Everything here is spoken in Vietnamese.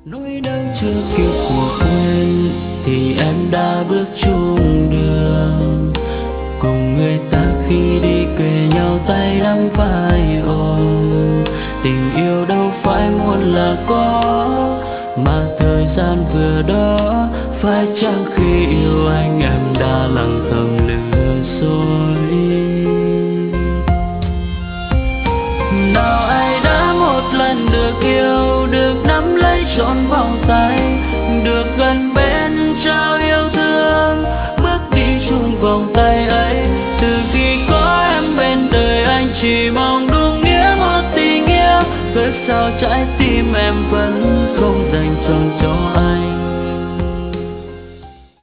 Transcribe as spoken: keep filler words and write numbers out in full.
Nỗi đau chưa kịp cuộc quên thì em đã bước chung đường cùng người ta, khi đi kề nhau tay nắm vai ôm. Tình yêu đâu phải muốn là có, mà thời gian vừa đó phải chăng khi yêu anh em đã lặng thầm lừa dối. Nào ai đã một lần được yêu, được nắm lấy trọn vòng tay, được gần bên trao yêu thương, bước đi chung vòng tay ấy. Từ khi có em bên đời anh chỉ mong đúng nghĩa một tình yêu, cớ sao trái tim em vẫn